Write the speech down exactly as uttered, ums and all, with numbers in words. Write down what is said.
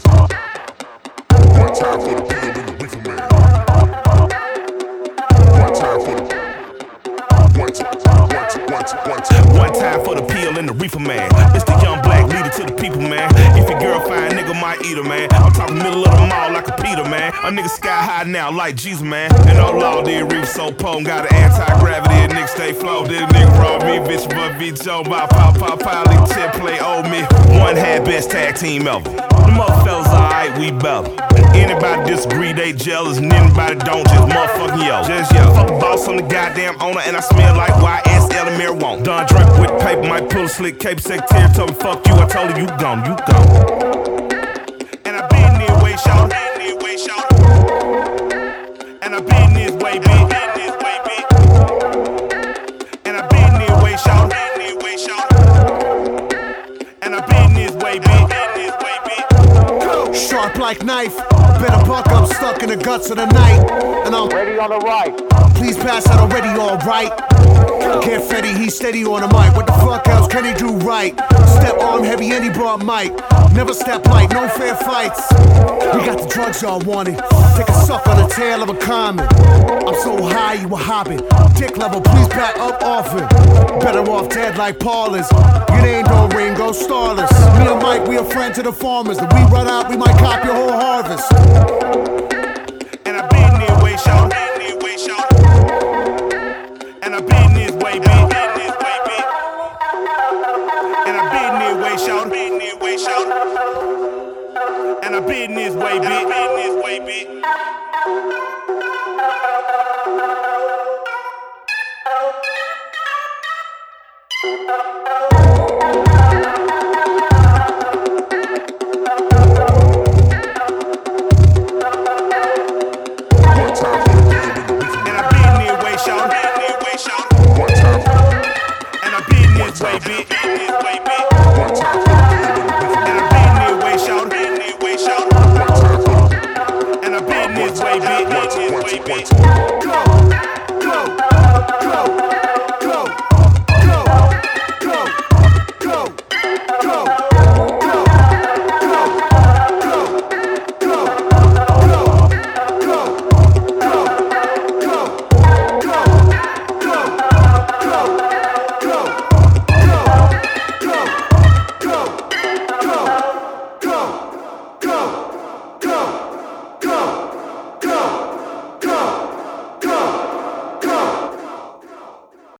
One time for the pill and the reefer man. One time for the one time, one time, one time, one time. One time for the pill and the reefer man. It's the young black leader to the people, man. If your girl fine, nigga might eat her, man. I'm talking middle of the mall like a Peter, man. A nigga sky high now like Jesus, man. And no law, did reef so potent. Got an anti-gravity, a nigga stay flow. This nigga raw me, bitch, but be Joe. My pop, pop, pop, leak tip, play old me. One had best tag team ever. The motherfuckers alright, we better. Anybody disagree, they jealous, and anybody don't, just motherfucking yell. Just yell. Fuck the boss, I'm the goddamn owner, and I smell like Y S L and marijuana. Done drink with paper, might pull a slick cape, secretary told me fuck you, I told her you gone, you gone. And I been this way, shout, been this way, shout. And I been this way, been this way, been. And I been this way, shout, been this way, shout. And I been this way, been this way, been. Sharp like knife, better buck, I'm stuck in the guts of the night. And I'm Ready on the right. please pass out already, alright. Can't Fetty, he's steady on the mic. What the fuck else can he do right? Step arm heavy and he brought mic. Never step light, no fair fights. We got the drugs y'all wanted. Take a suck on the tail of a comet. I'm so high you a hobbit. Dick level, please back up off it. Better off dead like Paulus. Your name don't ring, go starless. Me and Mike, we a friend to the farmers. If we run out, we might cop your whole harvest. And I been this way, shout, been this way, shout. And I been this way, been this way, been. And I been this way, shout, been this way, shout. And I been this way, been this way, been.